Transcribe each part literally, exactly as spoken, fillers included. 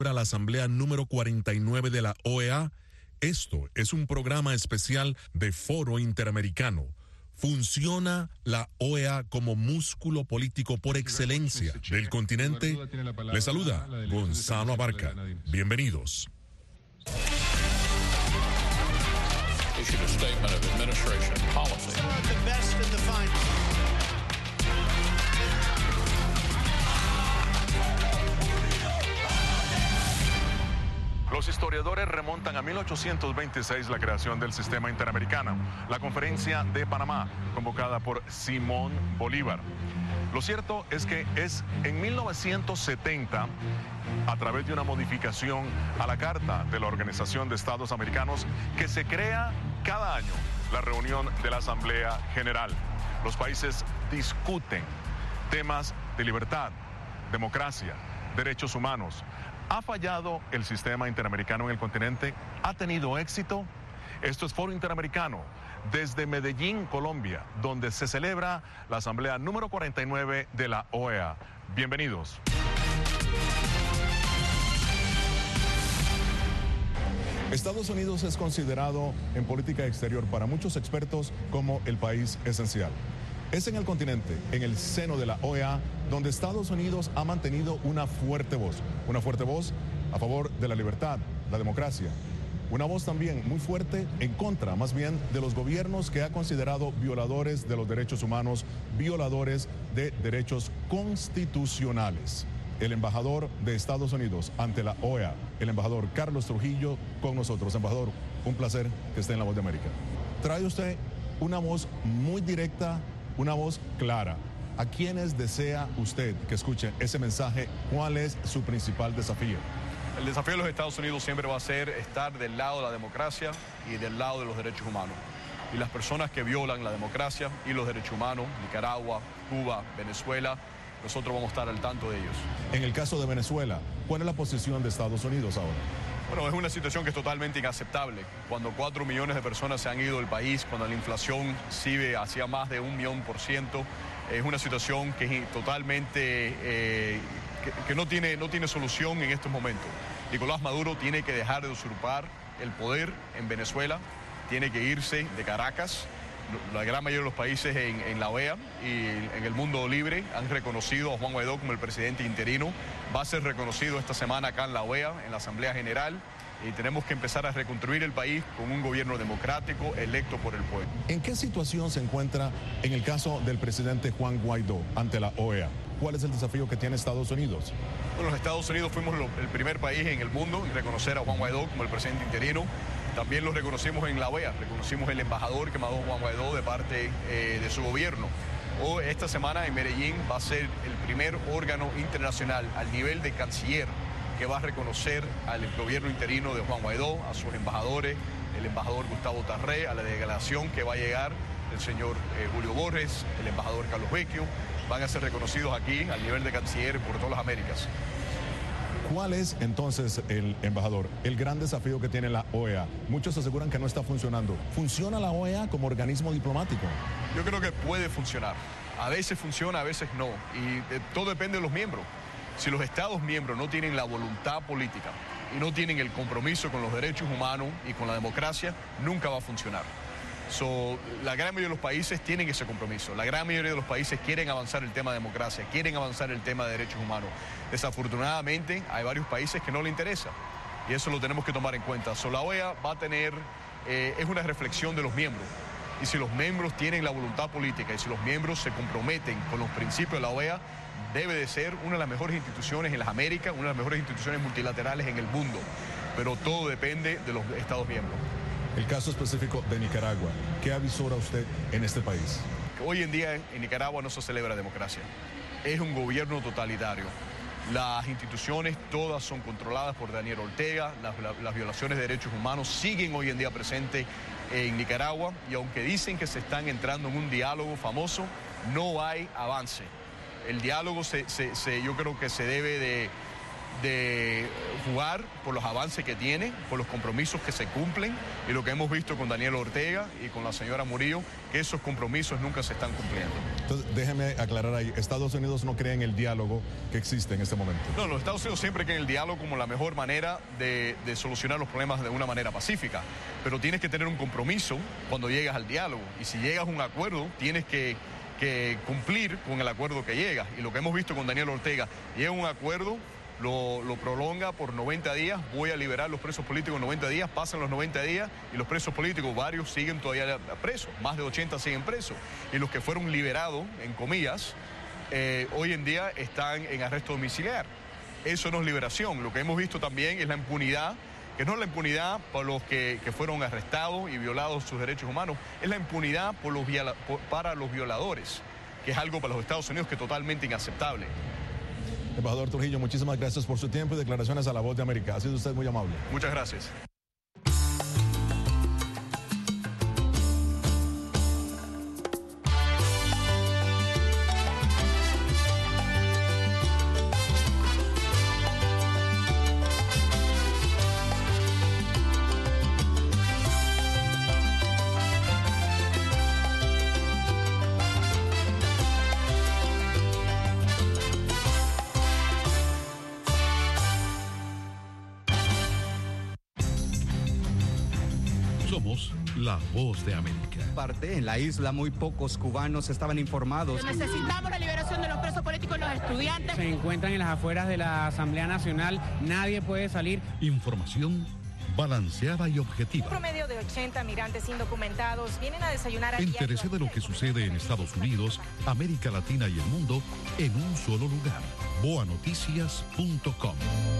a la Asamblea número cuarenta y nueve de la O E A. Esto es un programa especial de Foro Interamericano. ¿Funciona la O E A como músculo político por excelencia del continente? Les saluda Gonzalo Abarca. Bienvenidos. Los historiadores remontan a mil ochocientos veintiséis la creación del sistema interamericano, la Conferencia de Panamá, convocada por Simón Bolívar. Lo cierto es que es en mil novecientos setenta, a través de una modificación a la Carta de la Organización de Estados Americanos, que se crea cada año la reunión de la Asamblea General. Los países discuten temas de libertad, democracia, derechos humanos. ¿Ha fallado el sistema interamericano en el continente? ¿Ha tenido éxito? Esto es Foro Interamericano, desde Medellín, Colombia, donde se celebra la Asamblea número cuarenta y nueve de la O E A. Bienvenidos. Estados Unidos es considerado en política exterior para muchos expertos como el país esencial. Es en el continente, en el seno de la O E A, donde Estados Unidos ha mantenido una fuerte voz, una fuerte voz a favor de la libertad, la democracia, una voz también muy fuerte en contra, más bien, de los gobiernos que ha considerado violadores de los derechos humanos, violadores de derechos constitucionales. El embajador de Estados Unidos ante la O E A, el embajador Carlos Trujillo, con nosotros. Embajador, un placer que esté en La Voz de América. Trae usted una voz muy directa, una voz clara. ¿A quiénes desea usted que escuchen ese mensaje? ¿Cuál es su principal desafío? El desafío de los Estados Unidos siempre va a ser estar del lado de la democracia y del lado de los derechos humanos. Y las personas que violan la democracia y los derechos humanos, Nicaragua, Cuba, Venezuela, nosotros vamos a estar al tanto de ellos. En el caso de Venezuela, ¿cuál es la posición de Estados Unidos ahora? Bueno, es una situación que es totalmente inaceptable. Cuando cuatro millones de personas se han ido del país, cuando la inflación sigue hacia más de un millón por ciento, es una situación que es totalmente, eh, que, que no tiene, no tiene solución en estos momentos. Nicolás Maduro tiene que dejar de usurpar el poder en Venezuela, tiene que irse de Caracas. La gran mayoría de los países en, en la O E A y en el mundo libre han reconocido a Juan Guaidó como el presidente interino. Va a ser reconocido esta semana acá en la O E A, en la Asamblea General, y tenemos que empezar a reconstruir el país con un gobierno democrático electo por el pueblo. ¿En qué situación se encuentra en el caso del presidente Juan Guaidó ante la O E A? ¿Cuál es el desafío que tiene Estados Unidos? Bueno, los Estados Unidos fuimos lo, el primer país en el mundo en reconocer a Juan Guaidó como el presidente interino. También lo reconocimos en la O E A, reconocimos el embajador que mandó Juan Guaidó de parte eh, de su gobierno. O esta semana en Medellín va a ser el primer órgano internacional al nivel de canciller que va a reconocer al gobierno interino de Juan Guaidó, a sus embajadores, el embajador Gustavo Tarré, a la delegación que va a llegar el señor eh, Julio Borges, el embajador Carlos Vecchio, van a ser reconocidos aquí al nivel de canciller por todas las Américas. ¿Cuál es entonces, el embajador, el gran desafío que tiene la O E A? Muchos aseguran que no está funcionando. ¿Funciona la O E A como organismo diplomático? Yo creo que puede funcionar. A veces funciona, a veces no. Y eh, todo depende de los miembros. Si los Estados miembros no tienen la voluntad política y no tienen el compromiso con los derechos humanos y con la democracia, nunca va a funcionar. So, la gran mayoría de los países tienen ese compromiso. La gran mayoría de los países quieren avanzar el tema de democracia, quieren avanzar el tema de derechos humanos. Desafortunadamente, hay varios países que no le interesa y eso lo tenemos que tomar en cuenta. So, la O E A va a tener, eh, es una reflexión de los miembros. Y si los miembros tienen la voluntad política y si los miembros se comprometen con los principios de la O E A, debe de ser una de las mejores instituciones en las Américas, una de las mejores instituciones multilaterales en el mundo. Pero todo depende de los Estados miembros. El caso específico de Nicaragua, ¿qué avisora usted en este país? Hoy en día en Nicaragua no se celebra democracia. Es un gobierno totalitario. Las instituciones todas son controladas por Daniel Ortega, las, las violaciones de derechos humanos siguen hoy en día presentes en Nicaragua y aunque dicen que se están entrando en un diálogo famoso, no hay avance. El diálogo se, se, se, yo creo que se debe de, de jugar por los avances que tiene, por los compromisos que se cumplen, y lo que hemos visto con Daniel Ortega y con la señora Murillo, que esos compromisos nunca se están cumpliendo. Entonces, déjeme aclarar ahí, Estados Unidos no cree en el diálogo que existe en este momento. No, los Estados Unidos siempre creen en el diálogo como la mejor manera de, de solucionar los problemas de una manera pacífica, pero tienes que tener un compromiso cuando llegas al diálogo, y si llegas a un acuerdo, tienes que que cumplir con el acuerdo que llega. Y lo que hemos visto con Daniel Ortega, llega un acuerdo, lo, lo prolonga por noventa días, voy a liberar los presos políticos en noventa días, pasan los noventa días y los presos políticos, varios siguen todavía presos, más de ochenta siguen presos. Y los que fueron liberados, en comillas, eh, hoy en día están en arresto domiciliar. Eso no es liberación. Lo que hemos visto también es la impunidad, que no es la impunidad por los que, que fueron arrestados y violados sus derechos humanos, es la impunidad por los viola, por, para los violadores, que es algo para los Estados Unidos que es totalmente inaceptable. Embajador Trujillo, muchísimas gracias por su tiempo y declaraciones a La Voz de América. Ha sido usted muy amable. Muchas gracias. Somos La Voz de América. Parte en la isla muy pocos cubanos estaban informados. Necesitamos la liberación de los presos políticos y los estudiantes. Se encuentran en las afueras de la Asamblea Nacional, nadie puede salir. Información balanceada y objetiva. Un promedio de ochenta migrantes indocumentados vienen a desayunar aquí. Entérese de lo que sucede en Estados Unidos, América Latina y el mundo en un solo lugar. boa noticias punto com.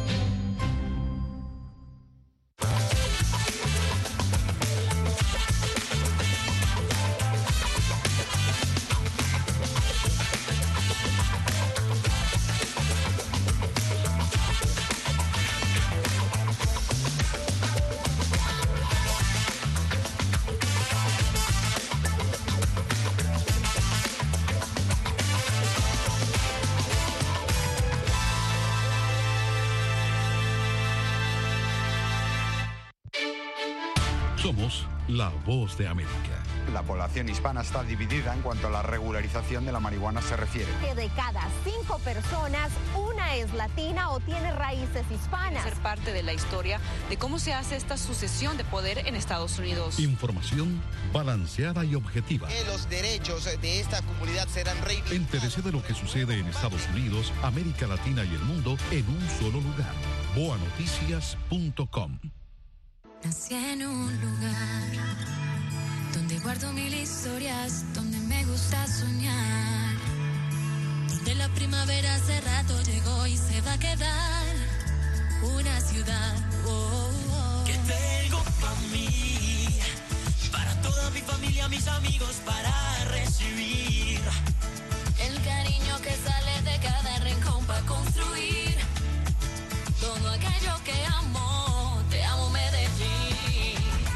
Somos La Voz de América. La población hispana está dividida en cuanto a la regularización de la marihuana se refiere. Que de cada cinco personas, una es latina o tiene raíces hispanas. Ser parte de la historia de cómo se hace esta sucesión de poder en Estados Unidos. Información balanceada y objetiva. Que los derechos de esta comunidad serán reivindicados. Entérese de lo que sucede en Estados Unidos, América Latina y el mundo en un solo lugar. boa noticias punto com. Nací en un lugar donde guardo mil historias, donde me gusta soñar, donde la primavera hace rato llegó y se va a quedar una ciudad oh, oh. Que tengo para mí, para toda mi familia, mis amigos, para recibir el cariño que sale de cada rincón para construir todo aquello que amo. Te amo, Medellín.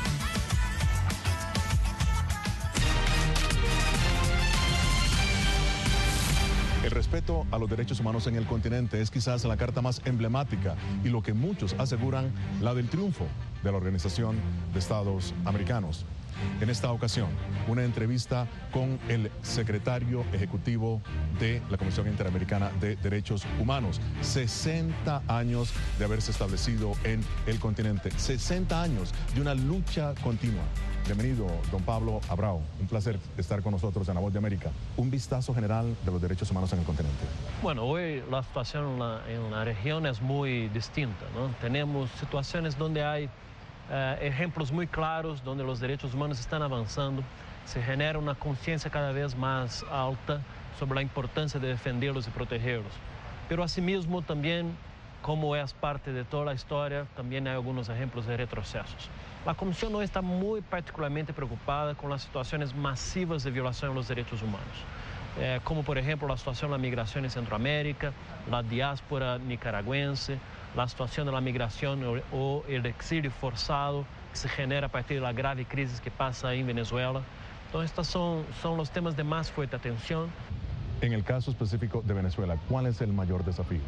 El respeto a los derechos humanos en el continente es quizás la carta más emblemática y lo que muchos aseguran la del triunfo de la Organización de Estados Americanos. En esta ocasión, una entrevista con el secretario ejecutivo de la Comisión Interamericana de Derechos Humanos. sesenta años de haberse establecido en el continente. sesenta años de una lucha continua. Bienvenido, don Pablo Abrao. Un placer estar con nosotros en La Voz de América. Un vistazo general de los derechos humanos en el continente. Bueno, hoy la situación en la, en la región es muy distinta, ¿no? Tenemos situaciones donde hay Uh, ejemplos muy claros donde los derechos humanos están avanzando, se genera una conciencia cada vez más alta sobre la importancia de defenderlos y protegerlos. Pero asimismo también, como es parte de toda la historia, también hay algunos ejemplos de retrocesos. La Comisión hoy está muy particularmente preocupada con las situaciones masivas de violación de los derechos humanos. Eh, como por ejemplo la situación de la migración en Centroamérica, la diáspora nicaragüense, la situación de la migración o, o el exilio forzado que se genera a partir de la grave crisis que pasa en Venezuela. Entonces estos son, son los temas de más fuerte atención. En el caso específico de Venezuela, ¿cuál es el mayor desafío?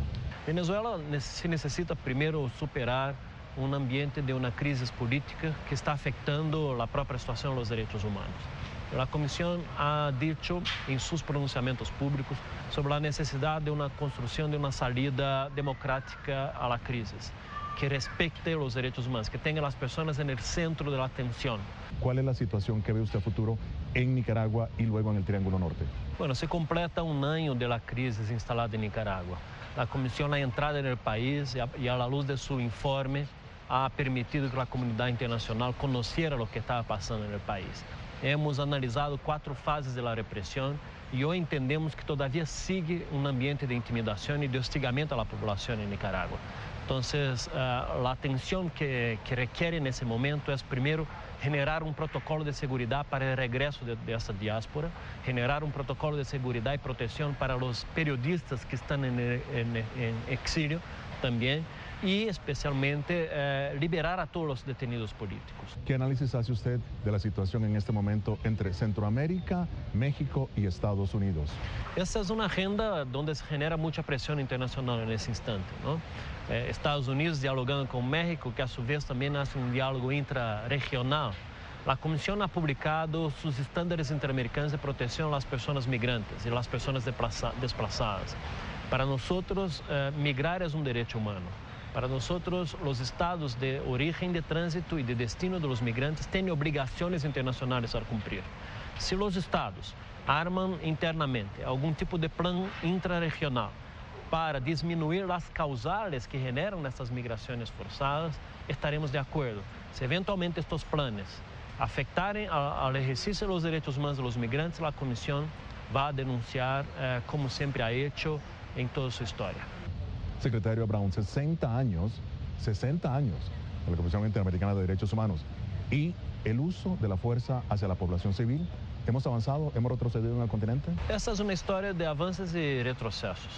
Venezuela se necesita primero superar un ambiente de una crisis política que está afectando la propia situación de los derechos humanos. La Comisión ha dicho en sus pronunciamientos públicos sobre la necesidad de una construcción de una salida democrática a la crisis, que respete los derechos humanos, que tenga a las personas en el centro de la atención. ¿Cuál es la situación que ve usted a futuro en Nicaragua y luego en el Triángulo Norte? Bueno, se completa un año de la crisis instalada en Nicaragua. La Comisión ha entrado en el país y a, y a la luz de su informe ha permitido que la comunidad internacional conociera lo que estaba pasando en el país. Hemos analizado cuatro fases de la represión y hoy entendemos que todavía sigue un ambiente de intimidación y de hostigamiento a la población en Nicaragua. Entonces, uh, la atención que, que requiere en ese momento es, primero, generar un protocolo de seguridad para el regreso de, de esta diáspora, generar un protocolo de seguridad y protección para los periodistas que están en, en, en exilio también, y especialmente eh, liberar a todos los detenidos políticos. ¿Qué análisis hace usted de la situación en este momento entre Centroamérica, México y Estados Unidos? Esta es una agenda donde se genera mucha presión internacional en ese instante, ¿no? Eh, Estados Unidos dialogando con México, que a su vez también hace un diálogo intrarregional. La Comisión ha publicado sus estándares interamericanos de protección a las personas migrantes y las personas desplazadas. Para nosotros, eh, migrar es un derecho humano. Para nosotros, los estados de origen, de tránsito y de destino de los migrantes tienen obligaciones internacionales a cumplir. Si los estados arman internamente algún tipo de plan intrarregional para disminuir las causales que generan estas migraciones forzadas, estaremos de acuerdo. Si eventualmente estos planes afectarem al ejercicio de los derechos humanos de los migrantes, la Comisión va a denunciar, eh, como siempre ha hecho en toda su historia. Secretario Brown, sesenta años, sesenta años de la Comisión Interamericana de Derechos Humanos y el uso de la fuerza hacia la población civil. ¿Hemos avanzado? ¿Hemos retrocedido en el continente? Esta es una historia de avances y retrocesos.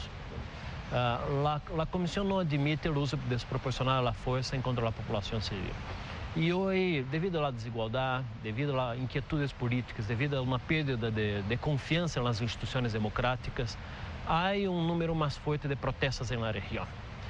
Uh, la, la Comisión no admite el uso desproporcional de la fuerza en contra de la población civil. Y hoy, debido a la desigualdad, debido a las inquietudes políticas, debido a una pérdida de, de confianza en las instituciones democráticas, hay un número más fuerte de protestas en la región.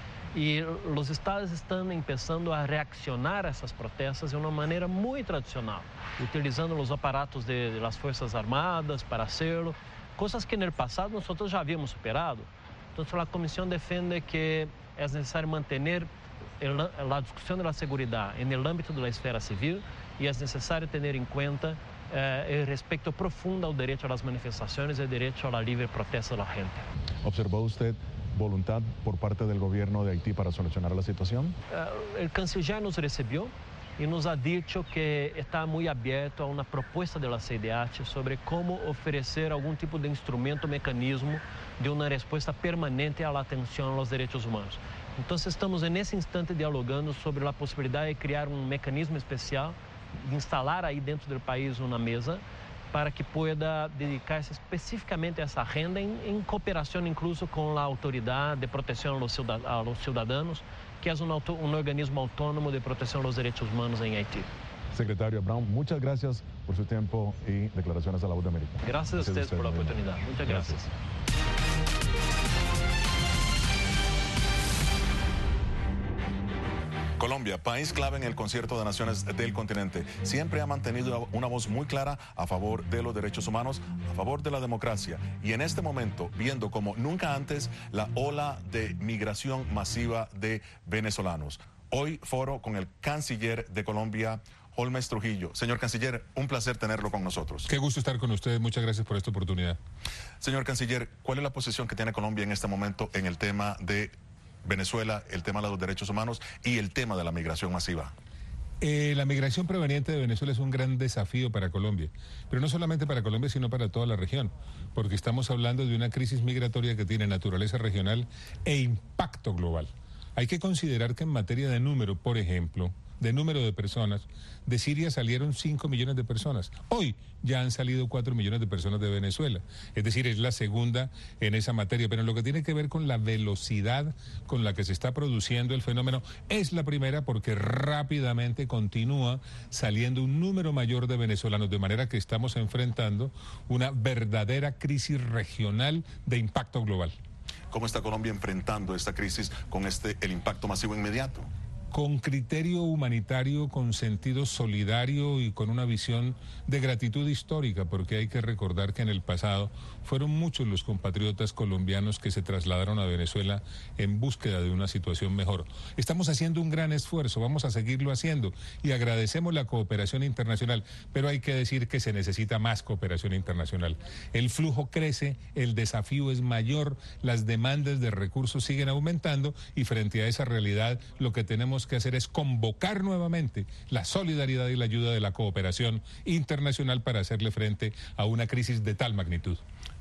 Y los estados están empezando a reaccionar a esas protestas de una manera muy tradicional, utilizando los aparatos de, de las Fuerzas Armadas para hacerlo, cosas que en el pasado nosotros ya habíamos superado. Entonces la Comisión defiende que es necesario mantener el, la discusión de la seguridad en el ámbito de la esfera civil y es necesario tener en cuenta Eh, el respeto profundo al derecho a las manifestaciones y el derecho a la libre protesta de la gente. ¿Observó usted voluntad por parte del gobierno de Haití para solucionar la situación? Uh, el canciller nos recibió y nos ha dicho que está muy abierto a una propuesta de la C I D H sobre cómo ofrecer algún tipo de instrumento, mecanismo de una respuesta permanente a la atención a los derechos humanos. Entonces estamos en ese instante dialogando sobre la posibilidad de crear un mecanismo especial, instalar ahí dentro del país una mesa para que pueda dedicarse específicamente a esa agenda en, en cooperación incluso con la Autoridad de Protección a los, a los Ciudadanos, que es un, auto, un organismo autónomo de protección a los derechos humanos en Haití. Secretario Brown, muchas gracias por su tiempo y declaraciones a la Voz de América. Gracias a ustedes por la oportunidad. Muchas gracias. gracias. Colombia, país clave en el concierto de naciones del continente, siempre ha mantenido una voz muy clara a favor de los derechos humanos, a favor de la democracia. Y en este momento, viendo como nunca antes la ola de migración masiva de venezolanos. Hoy foro con el canciller de Colombia, Holmes Trujillo. Señor canciller, un placer tenerlo con nosotros. Qué gusto estar con ustedes, muchas gracias por esta oportunidad. Señor canciller, ¿cuál es la posición que tiene Colombia en este momento en el tema de Venezuela, el tema de los derechos humanos y el tema de la migración masiva? Eh, la migración proveniente de Venezuela es un gran desafío para Colombia, pero no solamente para Colombia, sino para toda la región, porque estamos hablando de una crisis migratoria que tiene naturaleza regional e impacto global. Hay que considerar que en materia de número, por ejemplo, de número de personas, de Siria salieron cinco millones de personas. Hoy ya han salido cuatro millones de personas de Venezuela. Es decir, es la segunda en esa materia. Pero en lo que tiene que ver con la velocidad con la que se está produciendo el fenómeno, es la primera porque rápidamente continúa saliendo un número mayor de venezolanos, de manera que estamos enfrentando una verdadera crisis regional de impacto global. ¿Cómo está Colombia enfrentando esta crisis con este el impacto masivo inmediato? Con criterio humanitario, con sentido solidario y con una visión de gratitud histórica, porque hay que recordar que en el pasado fueron muchos los compatriotas colombianos que se trasladaron a Venezuela en búsqueda de una situación mejor. Estamos haciendo un gran esfuerzo, vamos a seguirlo haciendo y agradecemos la cooperación internacional, pero hay que decir que se necesita más cooperación internacional. El flujo crece, el desafío es mayor, las demandas de recursos siguen aumentando y frente a esa realidad lo que tenemos que hacer es convocar nuevamente la solidaridad y la ayuda de la cooperación internacional para hacerle frente a una crisis de tal magnitud.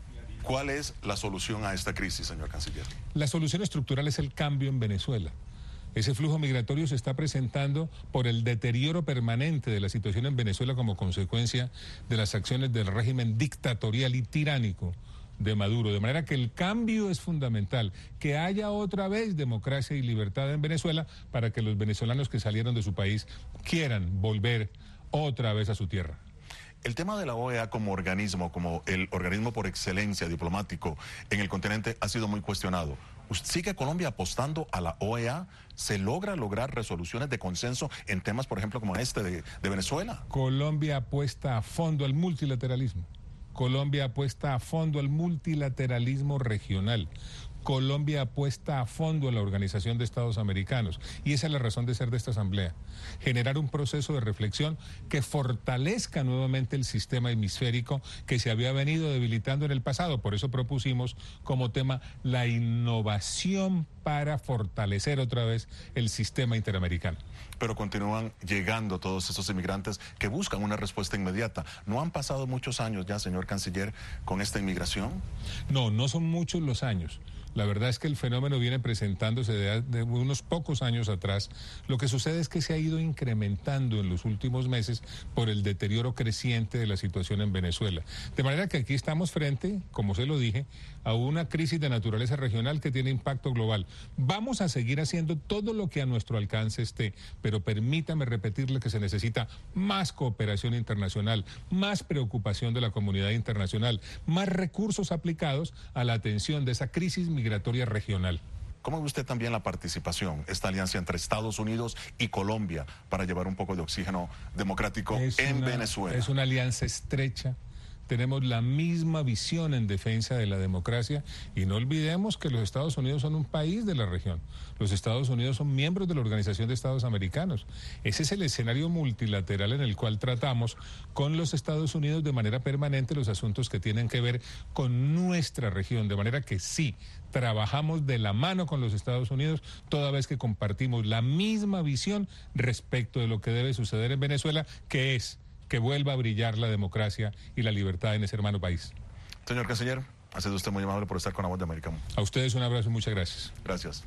¿Cuál es la solución a esta crisis, señor canciller? La solución estructural es el cambio en Venezuela. Ese flujo migratorio se está presentando por el deterioro permanente de la situación en Venezuela como consecuencia de las acciones del régimen dictatorial y tiránico de Maduro, de manera que el cambio es fundamental, que haya otra vez democracia y libertad en Venezuela para que los venezolanos que salieron de su país quieran volver otra vez a su tierra. El tema de la O E A como organismo, como el organismo por excelencia diplomático en el continente ha sido muy cuestionado. ¿Sigue Colombia apostando a la O E A? ¿Se logra lograr resoluciones de consenso en temas, por ejemplo, como este de, de Venezuela? Colombia apuesta a fondo al multilateralismo. Colombia apuesta a fondo al multilateralismo regional. Colombia apuesta a fondo a la Organización de Estados Americanos y esa es la razón de ser de esta asamblea. Generar un proceso de reflexión que fortalezca nuevamente el sistema hemisférico que se había venido debilitando en el pasado. Por eso propusimos como tema la innovación para fortalecer otra vez el sistema interamericano. Pero continúan llegando todos esos inmigrantes que buscan una respuesta inmediata. ¿No han pasado muchos años ya, señor canciller, con esta inmigración? No, no son muchos los años. La verdad es que el fenómeno viene presentándose de, de unos pocos años atrás. Lo que sucede es que se ha ido incrementando en los últimos meses por el deterioro creciente de la situación en Venezuela. De manera que aquí estamos frente, como se lo dije, a una crisis de naturaleza regional que tiene impacto global. Vamos a seguir haciendo todo lo que a nuestro alcance esté, pero permítame repetirle que se necesita más cooperación internacional, más preocupación de la comunidad internacional, más recursos aplicados a la atención de esa crisis migratoria regional. ¿Cómo ve usted también la participación, esta alianza entre Estados Unidos y Colombia para llevar un poco de oxígeno democrático es en una, Venezuela? Es una alianza estrecha. Tenemos la misma visión en defensa de la democracia y no olvidemos que los Estados Unidos son un país de la región. Los Estados Unidos son miembros de la Organización de Estados Americanos. Ese es el escenario multilateral en el cual tratamos con los Estados Unidos de manera permanente los asuntos que tienen que ver con nuestra región. De manera que sí, trabajamos de la mano con los Estados Unidos toda vez que compartimos la misma visión respecto de lo que debe suceder en Venezuela, que es que vuelva a brillar la democracia y la libertad en ese hermano país. Señor canciller, ha sido usted muy amable por estar con La Voz de América. A ustedes un abrazo y muchas gracias. Gracias.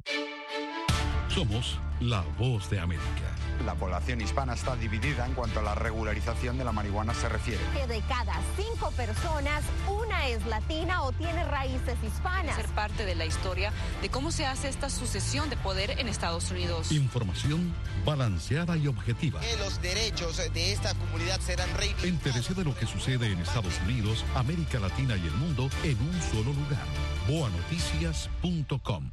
Somos La Voz de América. La población hispana está dividida en cuanto a la regularización de la marihuana se refiere. Que de cada cinco personas, una es latina o tiene raíces hispanas. Ser parte de la historia de cómo se hace esta sucesión de poder en Estados Unidos. Información balanceada y objetiva. Que los derechos de esta comunidad serán reivindicados. Entérese de lo que sucede en Estados Unidos, América Latina y el mundo en un solo lugar. boa noticias punto com.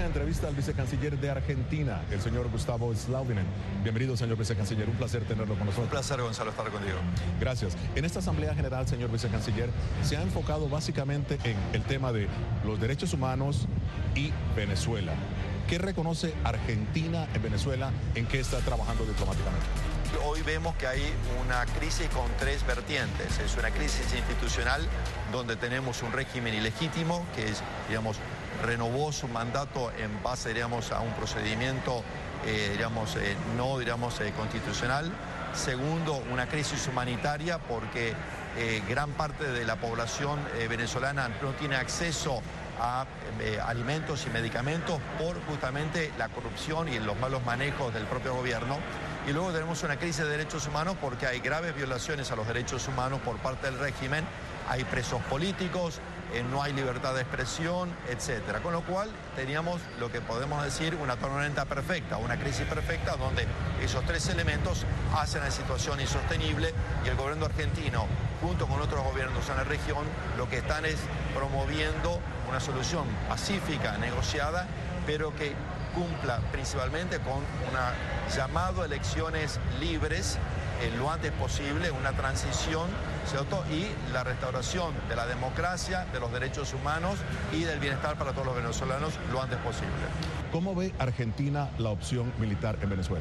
entrevista al vicecanciller de Argentina, el señor Gustavo Slauvinen. Bienvenido, señor vicecanciller, un placer tenerlo con nosotros. Un placer, Gonzalo, estar contigo. Gracias. En esta Asamblea General, señor vicecanciller, se ha enfocado básicamente en el tema de los derechos humanos y Venezuela. ¿Qué reconoce Argentina en Venezuela? ¿En qué está trabajando diplomáticamente? Hoy vemos que hay una crisis con tres vertientes. Es una crisis institucional donde tenemos un régimen ilegítimo que, es, digamos, renovó su mandato en base, digamos, a un procedimiento, eh, digamos, eh, no, digamos, eh, constitucional. Segundo, una crisis humanitaria porque eh, gran parte de la población eh, venezolana no tiene acceso a eh, alimentos y medicamentos por justamente la corrupción y los malos manejos del propio gobierno. Y luego tenemos una crisis de derechos humanos porque hay graves violaciones a los derechos humanos por parte del régimen, hay presos políticos, eh, no hay libertad de expresión, etcétera. Con lo cual teníamos lo que podemos decir una tormenta perfecta, una crisis perfecta donde esos tres elementos hacen la situación insostenible y el gobierno argentino, junto con otros gobiernos en la región, lo que están es promoviendo una solución pacífica, negociada, pero que cumpla principalmente con una llamado a elecciones libres eh, lo antes posible, una transición, ¿cierto? Y la restauración de la democracia, de los derechos humanos y del bienestar para todos los venezolanos lo antes posible. ¿Cómo ve Argentina la opción militar en Venezuela?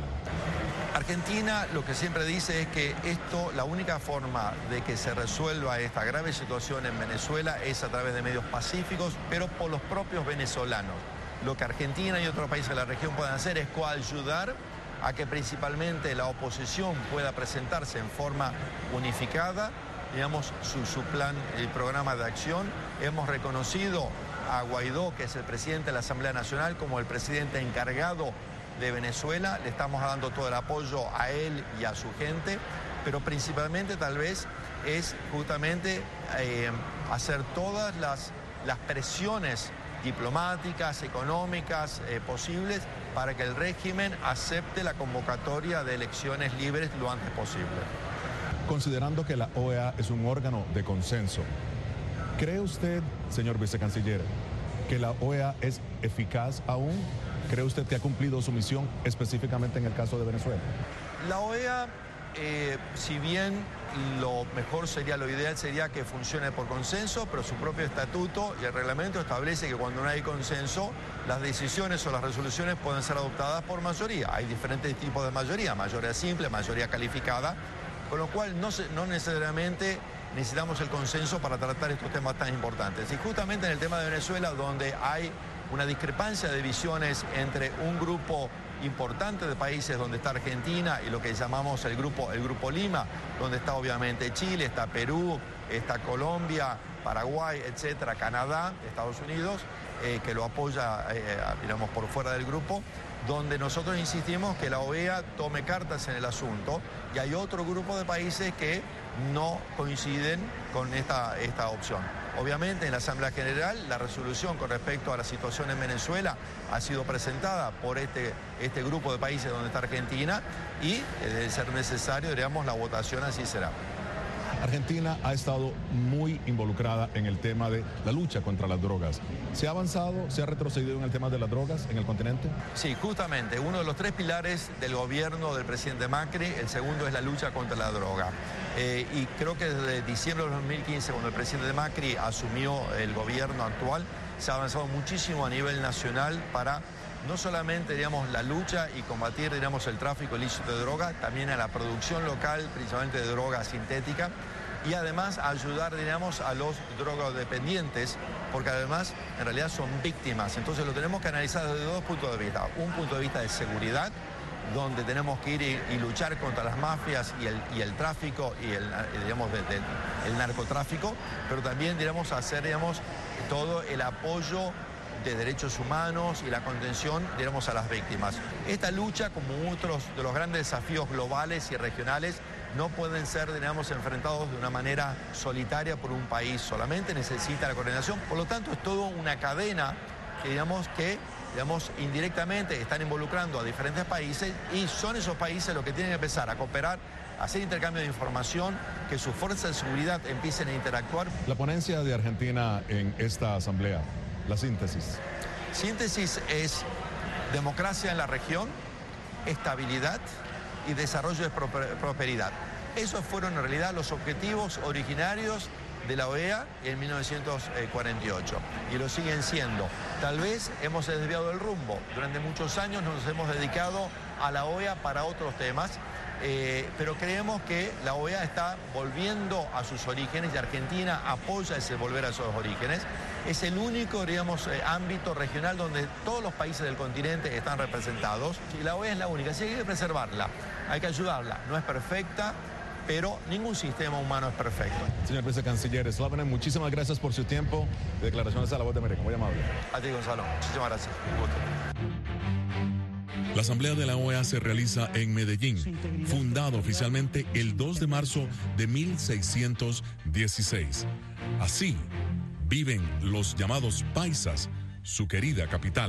Argentina lo que siempre dice es que esto, la única forma de que se resuelva esta grave situación en Venezuela es a través de medios pacíficos, pero por los propios venezolanos. Lo que Argentina y otros países de la región pueden hacer es coayudar a que principalmente la oposición pueda presentarse en forma unificada, digamos, su, su plan, el programa de acción. Hemos reconocido a Guaidó, que es el presidente de la Asamblea Nacional, como el presidente encargado de Venezuela. Le estamos dando todo el apoyo a él y a su gente, pero principalmente tal vez es justamente eh, hacer todas las, las presiones diplomáticas, económicas eh, posibles para que el régimen acepte la convocatoria de elecciones libres lo antes posible. Considerando que la O E A es un órgano de consenso, ¿cree usted, señor vicecanciller, que la O E A es eficaz aún? ¿Cree usted que ha cumplido su misión específicamente en el caso de Venezuela? La O E A, eh, si bien lo mejor sería, lo ideal sería que funcione por consenso, pero su propio estatuto y el reglamento establece que cuando no hay consenso, las decisiones o las resoluciones pueden ser adoptadas por mayoría. Hay diferentes tipos de mayoría, mayoría simple, mayoría calificada, con lo cual no, se, no necesariamente necesitamos el consenso para tratar estos temas tan importantes. Y justamente en el tema de Venezuela, donde hay una discrepancia de visiones entre un grupo importante de países donde está Argentina y lo que llamamos el grupo, el grupo Lima, donde está obviamente Chile, está Perú, está Colombia, Paraguay, etcétera, Canadá, Estados Unidos, eh, que lo apoya, eh, digamos, por fuera del grupo, donde nosotros insistimos que la O E A tome cartas en el asunto y hay otro grupo de países que no coinciden con esta, esta opción. Obviamente en la Asamblea General la resolución con respecto a la situación en Venezuela ha sido presentada por este, este grupo de países donde está Argentina y de ser necesario, digamos, la votación así será. Argentina ha estado muy involucrada en el tema de la lucha contra las drogas. ¿Se ha avanzado, se ha retrocedido en el tema de las drogas en el continente? Sí, justamente. Uno de los tres pilares del gobierno del presidente Macri, el segundo es la lucha contra la droga. Eh, y creo que desde diciembre de dos mil quince, cuando el presidente Macri asumió el gobierno actual, se ha avanzado muchísimo a nivel nacional para no solamente, digamos, la lucha y combatir, digamos, el tráfico ilícito de droga, también a la producción local, principalmente de droga sintética, y además ayudar, digamos, a los drogodependientes, porque además en realidad son víctimas. Entonces lo tenemos que analizar desde dos puntos de vista. Un punto de vista de seguridad, donde tenemos que ir y, y luchar contra las mafias y el, y el tráfico y el, digamos, de, de, el narcotráfico, pero también, digamos, hacer, digamos, todo el apoyo de derechos humanos y la contención, digamos, a las víctimas. Esta lucha, como otros de los grandes desafíos globales y regionales, no pueden ser, digamos, enfrentados de una manera solitaria por un país solamente, necesita la coordinación. Por lo tanto, es toda una cadena que, digamos, que digamos, indirectamente están involucrando a diferentes países y son esos países los que tienen que empezar a cooperar, a hacer intercambio de información, que sus fuerzas de seguridad empiecen a interactuar. La ponencia de Argentina en esta asamblea, la síntesis. Síntesis es democracia en la región, estabilidad y desarrollo de prosperidad. Esos fueron en realidad los objetivos originarios de la O E A en mil novecientos cuarenta y ocho y lo siguen siendo. Tal vez hemos desviado el rumbo. Durante muchos años nos hemos dedicado a la O E A para otros temas, eh, pero creemos que la O E A está volviendo a sus orígenes y Argentina apoya ese volver a esos orígenes. Es el único, digamos, eh, ámbito regional donde todos los países del continente están representados y la O E A es la única, así que hay que preservarla, hay que ayudarla. No es perfecta, pero ningún sistema humano es perfecto. Señor vicecanciller Slavanen, muchísimas gracias por su tiempo. Declaraciones a La Voz de América, muy amable. A ti, Gonzalo. Muchísimas gracias. Un gusto. La Asamblea de la O E A se realiza en Medellín, fundado oficialmente el dos de marzo de mil seiscientos dieciséis. Así viven los llamados paisas, su querida capital.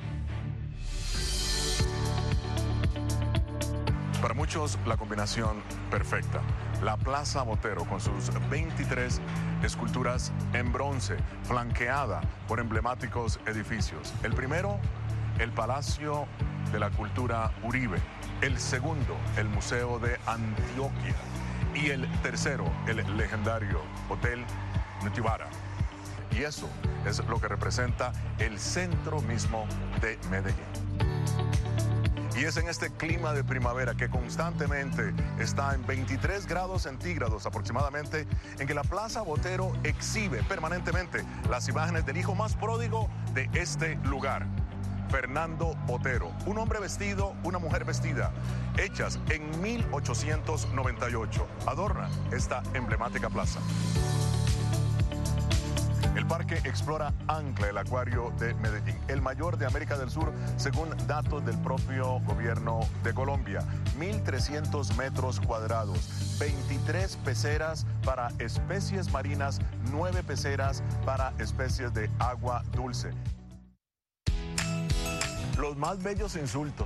Para muchos, la combinación perfecta. La Plaza Botero, con sus veintitrés esculturas en bronce, flanqueada por emblemáticos edificios. El primero, el Palacio de la Cultura Uribe. El segundo, el Museo de Antioquia. Y el tercero, el legendario Hotel Nutibara. Y eso es lo que representa el centro mismo de Medellín. Y es en este clima de primavera que constantemente está en veintitrés grados centígrados aproximadamente, en que la Plaza Botero exhibe permanentemente las imágenes del hijo más pródigo de este lugar, Fernando Botero. Un hombre vestido, una mujer vestida, hechas en mil ochocientos noventa y ocho, adornan esta emblemática plaza. El Parque Explora Ancla, el acuario de Medellín, el mayor de América del Sur, según datos del propio gobierno de Colombia. mil trescientos metros cuadrados, veintitrés peceras para especies marinas, nueve peceras para especies de agua dulce. Los más bellos insultos.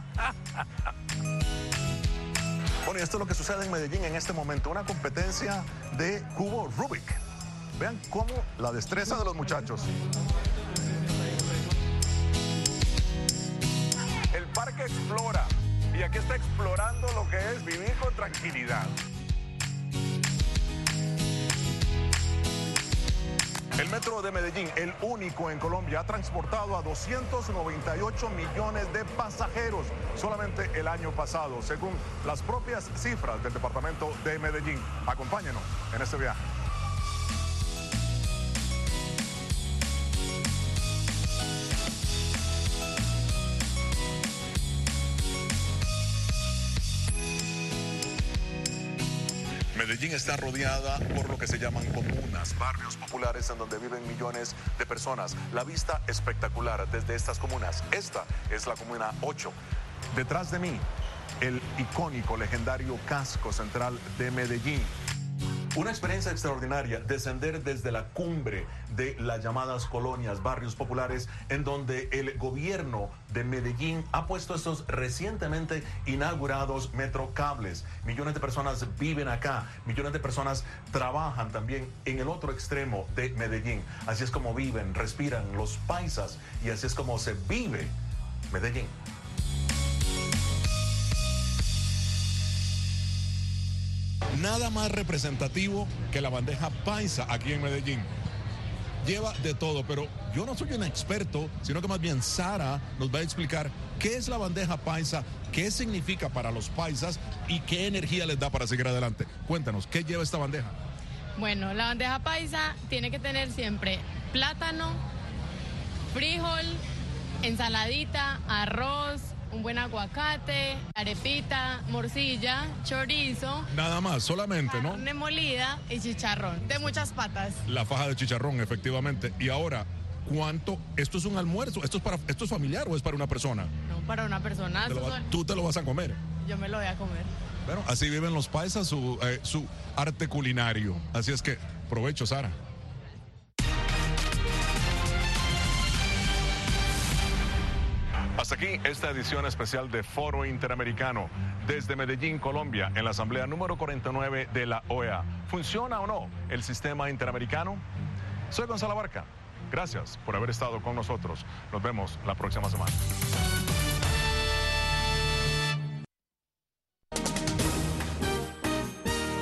Bueno, y esto es lo que sucede en Medellín en este momento, una competencia de cubo Rubik. Vean cómo la destreza de los muchachos. El parque explora y aquí está explorando lo que es vivir con tranquilidad. El metro de Medellín, el único en Colombia, ha transportado a doscientos noventa y ocho millones de pasajeros solamente el año pasado, según las propias cifras del departamento de Medellín. Acompáñenos en este viaje. Medellín está rodeada por lo que se llaman comunas, barrios populares en donde viven millones de personas. La vista espectacular desde estas comunas. Esta es la comuna ocho. Detrás de mí, el icónico, legendario casco central de Medellín. Una experiencia extraordinaria, descender desde la cumbre de las llamadas colonias, barrios populares, en donde el gobierno de Medellín ha puesto estos recientemente inaugurados metrocables. Millones de personas viven acá, millones de personas trabajan también en el otro extremo de Medellín. Así es como viven, respiran los paisas y así es como se vive Medellín. Nada más representativo que la bandeja paisa aquí en Medellín. Lleva de todo, pero yo no soy un experto, sino que más bien Sara nos va a explicar qué es la bandeja paisa, qué significa para los paisas y qué energía les da para seguir adelante. Cuéntanos, ¿qué lleva esta bandeja? Bueno, la bandeja paisa tiene que tener siempre plátano, frijol, ensaladita, arroz, un buen aguacate, arepita, morcilla, chorizo. Nada más, solamente, ¿no? Carne molida y chicharrón, de muchas patas. La faja de chicharrón, efectivamente. Y ahora, ¿cuánto? ¿Esto es un almuerzo? ¿Esto es, para, esto es familiar o es para una persona? No, para una persona. Te va, ¿Tú te lo vas a comer? Yo me lo voy a comer. Bueno, así viven los paisas, su, eh, su arte culinario. Así es que, provecho, Sara. Hasta aquí esta edición especial de Foro Interamericano desde Medellín, Colombia, en la Asamblea número cuarenta y nueve de la O E A. ¿Funciona o no el sistema interamericano? Soy Gonzalo Barca. Gracias por haber estado con nosotros. Nos vemos la próxima semana.